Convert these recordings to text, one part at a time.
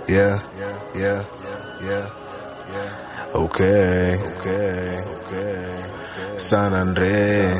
Okay. San Andre.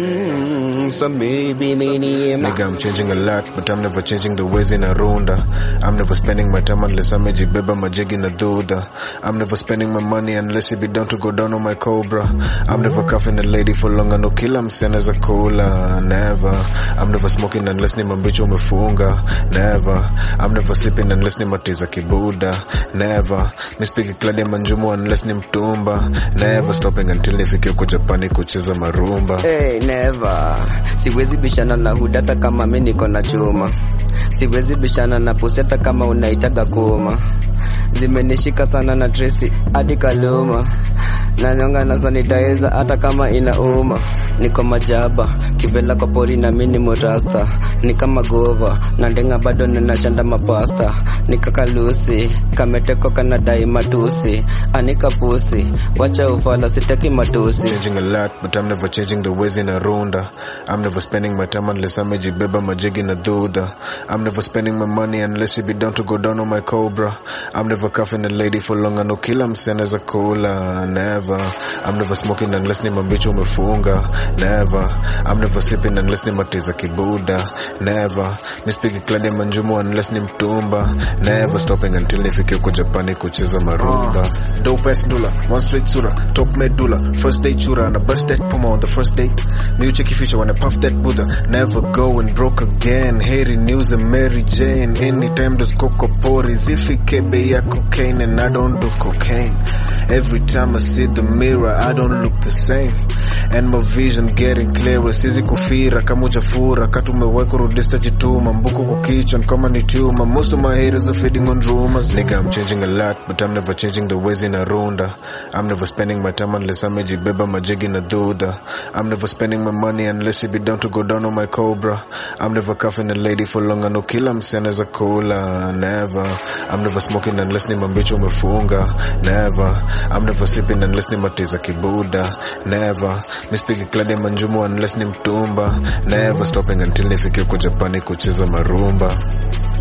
Some maybe Nigga, I'm changing a lot, but I'm never changing the ways in a runda. I'm never spending my time unless I'm beba majigi na duda. I'm never spending my money unless it be down to go down on my cobra. I'm never cuffing a lady for long, I no kill I'm send as a cola. Never. I'm never smoking unless ni mambicho umefunga. Never. I'm never sleeping unless ni matiza kibuda. Never. Me speak kladi manjumu unless ni mtumba. Never stopping until nifike uko Japani kucheza marumba. Hey, never. Siwezi bishana na hudata kama mimi niko na chuma. Siwezi bishana na puseta kama unaitaga kuma. Zimenishika sana na Tracy hadi Kaluma. Na nyonga na sanitizer hata kama inauma. Niko majaba, kivela kwa pori na mini murasta. Nika magova, na ndenga bado ninashanda mapasta. Nika kalusi, kameteko kanadai matusi. Anika pusi, wacha ufala sitaki matusi. Changing a lot, but I'm never changing the ways in a runda. I'm never spending my time unless I'm beba majigi na duda. I'm never spending my money unless it be down to go down on my cobra. I'm never cuffing a lady for long, I no kill I'm send as a cola. Never. I'm never smoking unless ni mambicho umefunga. Never. I'm never sleeping unless ni matiza kibuda. Never. Me speak kladi manjumu unless ni mtumba. Never stopping until nifike uko Japani kucheza marumba. Dope ass dula, one straight sura, top medulla, first date chura, and I bust that puma on the first date. Me checky fisher when I puff that Buddha, never going broke again. Hating news and Mary Jane, anytime there's coco poris. If it kebe ya cocaine and I don't do cocaine. Every time I see the mirror, I don't look the same. And my vision getting clearer. Sizi kufira kama ujafura, katumeweka rudista jituma, mbuku kukichwa kama ni tumor. Most of my haters are feeding on rumors. Nigga, I'm changing a lot, but I'm never changing the ways in a runda. I'm never spending my time unless I'm beba majigi na duda. I'm never spending my money unless it be down to go down on my cobra. I'm never cuffing a lady for long, I no kill I'm send as a cola. Never. I'm never smoking unless ni mambicho umefunga. Never. I'm never sleeping unless ni matiza kibuda. Never. Me speak kladi manjumu unless ni mtumba. Never stopping until nifike uko Japani kucheza marumba.